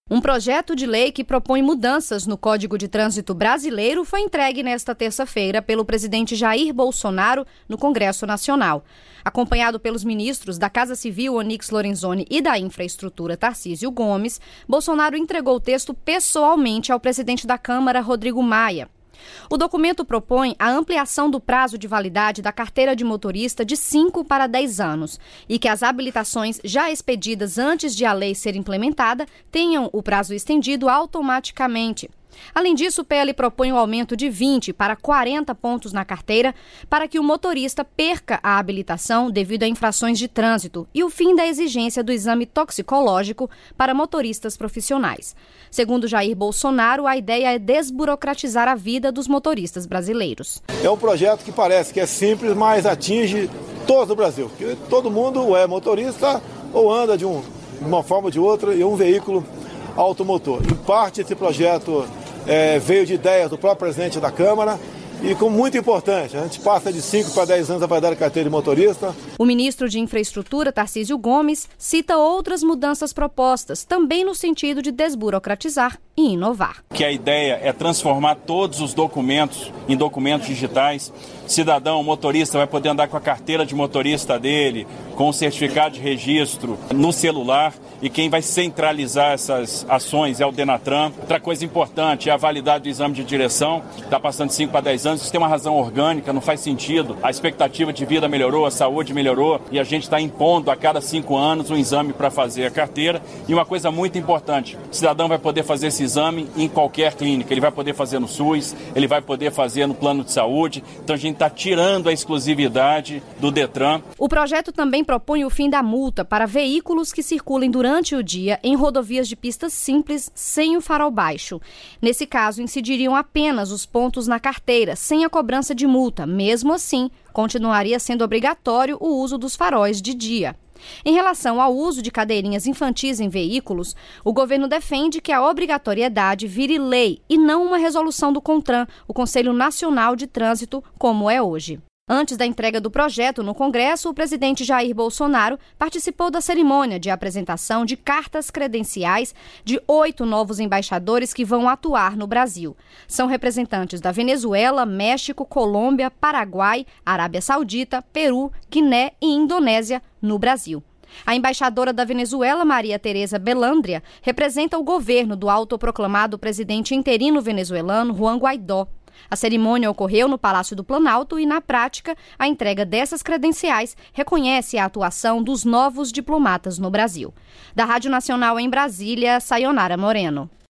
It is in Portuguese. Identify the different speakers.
Speaker 1: Um projeto de lei que propõe mudanças no Código de Trânsito brasileiro foi entregue nesta terça-feira pelo presidente Jair Bolsonaro no Congresso Nacional. Acompanhado pelos ministros da Casa Civil, Onyx Lorenzoni, e da Infraestrutura, Tarcísio Gomes, Bolsonaro entregou o texto pessoalmente ao presidente da Câmara, Rodrigo Maia. O documento propõe a ampliação do prazo de validade da carteira de motorista de 5 para 10 anos e que as habilitações já expedidas antes de a lei ser implementada tenham o prazo estendido automaticamente. Além disso, o PL propõe o aumento de 20 para 40 pontos na carteira para que o motorista perca a habilitação devido a infrações de trânsito e o fim da exigência do exame toxicológico para motoristas profissionais. Segundo Jair Bolsonaro, a ideia é desburocratizar a vida dos motoristas brasileiros.
Speaker 2: É um projeto que parece que é simples, mas atinge todo o Brasil. Porque todo mundo é motorista ou anda de uma forma ou de outra em um veículo automotor. Em parte, esse projeto veio de ideias do próprio presidente da Câmara e, como muito importante, a gente passa de 5 para 10 anos a validade da carteira de motorista.
Speaker 1: O ministro de Infraestrutura, Tarcísio Gomes, cita outras mudanças propostas, também no sentido de desburocratizar e inovar.
Speaker 3: Que a ideia é transformar todos os documentos em documentos digitais. Cidadão, motorista, vai poder andar com a carteira de motorista dele, com o certificado de registro no celular, e quem vai centralizar essas ações é o Denatran. Outra coisa importante é a validade do exame de direção, está passando de 5 para 10 anos, isso tem uma razão orgânica, não faz sentido. A expectativa de vida melhorou, a saúde melhorou, e a gente está impondo a cada 5 anos um exame para fazer a carteira. E uma coisa muito importante, o cidadão vai poder fazer esse exame em qualquer clínica, ele vai poder fazer no SUS, ele vai poder fazer no plano de saúde, então a gente está tirando a exclusividade do Detran.
Speaker 1: O projeto também propõe o fim da multa para veículos que circulem durante o dia em rodovias de pistas simples sem o farol baixo. Nesse caso, incidiriam apenas os pontos na carteira, sem a cobrança de multa. Mesmo assim, continuaria sendo obrigatório o uso dos faróis de dia. Em relação ao uso de cadeirinhas infantis em veículos, o governo defende que a obrigatoriedade vire lei e não uma resolução do CONTRAN, o Conselho Nacional de Trânsito, como é hoje. Antes da entrega do projeto no Congresso, o presidente Jair Bolsonaro participou da cerimônia de apresentação de cartas credenciais de 8 novos embaixadores que vão atuar no Brasil. São representantes da Venezuela, México, Colômbia, Paraguai, Arábia Saudita, Peru, Guiné e Indonésia no Brasil. A embaixadora da Venezuela, Maria Teresa Belandria, representa o governo do autoproclamado presidente interino venezuelano Juan Guaidó. A cerimônia ocorreu no Palácio do Planalto e, na prática, a entrega dessas credenciais reconhece a atuação dos novos diplomatas no Brasil. Da Rádio Nacional em Brasília, Sayonara Moreno.